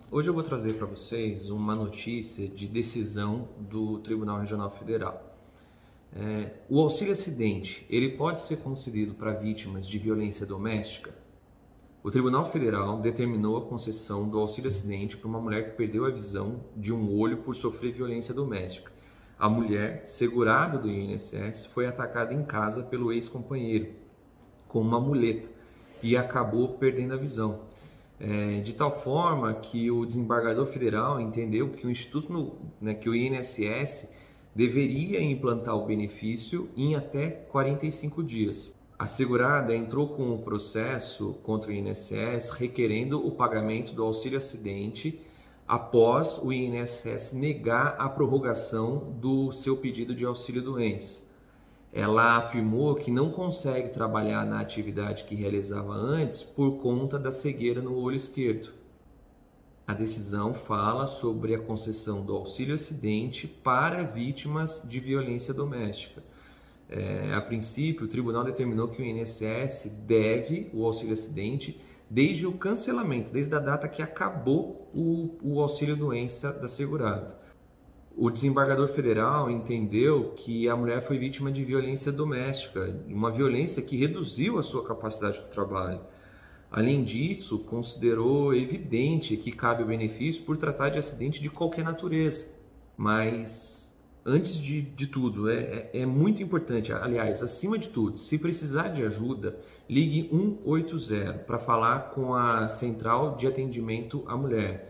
Hoje eu vou trazer para vocês uma notícia de decisão do Tribunal Regional Federal. O auxílio acidente, ele pode ser concedido para vítimas de violência doméstica? O Tribunal Federal determinou a concessão do auxílio acidente para uma mulher que perdeu a visão de um olho por sofrer violência doméstica. A mulher, segurada do INSS, foi atacada em casa pelo ex-companheiro com uma muleta e acabou perdendo a visão. De tal forma que o desembargador federal entendeu que que o INSS deveria implantar o benefício em até 45 dias. A segurada entrou com o processo contra o INSS requerendo o pagamento do auxílio acidente após o INSS negar a prorrogação do seu pedido de auxílio doença. Ela afirmou que não consegue trabalhar na atividade que realizava antes por conta da cegueira no olho esquerdo. A decisão fala sobre a concessão do auxílio acidente para vítimas de violência doméstica. A princípio, o tribunal determinou que o INSS deve o auxílio acidente desde o cancelamento, desde a data que acabou o auxílio doença da segurada. O desembargador federal entendeu que a mulher foi vítima de violência doméstica, uma violência que reduziu a sua capacidade de trabalho. Além disso, considerou evidente que cabe o benefício por tratar de acidente de qualquer natureza. Mas, antes de tudo, é muito importante, aliás, acima de tudo, se precisar de ajuda, ligue 180 para falar com a Central de Atendimento à Mulher.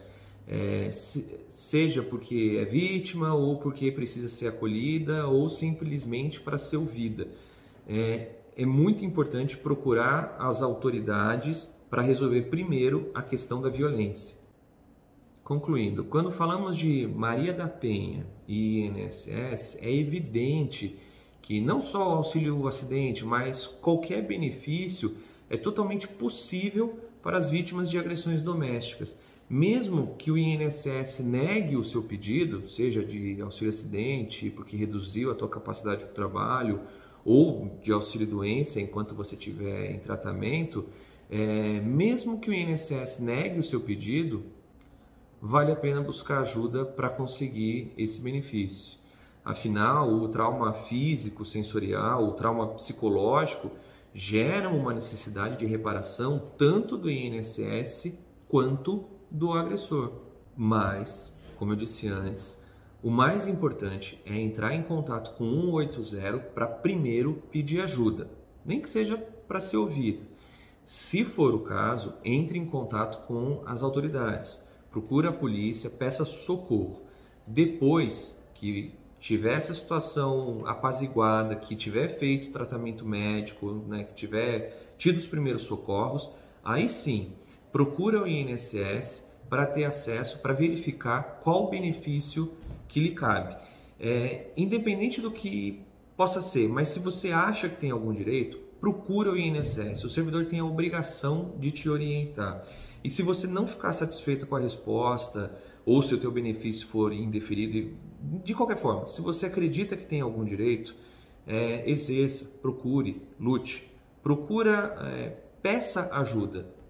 Seja porque é vítima ou porque precisa ser acolhida ou simplesmente para ser ouvida. É muito importante procurar as autoridades para resolver primeiro a questão da violência. Concluindo, quando falamos de Maria da Penha e INSS, é evidente que não só o auxílio acidente, mas qualquer benefício é totalmente possível para as vítimas de agressões domésticas. Mesmo que o INSS negue o seu pedido, seja de auxílio acidente, porque reduziu a tua capacidade de trabalho, ou de auxílio doença enquanto você estiver em tratamento, mesmo que o INSS negue o seu pedido, vale a pena buscar ajuda para conseguir esse benefício. Afinal, o trauma físico, sensorial, o trauma psicológico geram uma necessidade de reparação tanto do INSS quanto do agressor. Mas, como eu disse antes, o mais importante é entrar em contato com o 180 para primeiro pedir ajuda, nem que seja para ser ouvido. Se for o caso, entre em contato com as autoridades, procure a polícia, peça socorro. Depois que tiver essa situação apaziguada, que tiver feito tratamento médico, que tiver tido os primeiros socorros, aí sim, procura o INSS para ter acesso, para verificar qual o benefício que lhe cabe. Independente do que possa ser, mas se você acha que tem algum direito, procura o INSS. O servidor tem a obrigação de te orientar. E se você não ficar satisfeito com a resposta, ou se o teu benefício for indeferido, de qualquer forma, se você acredita que tem algum direito, exerça, procure, lute. Peça ajuda.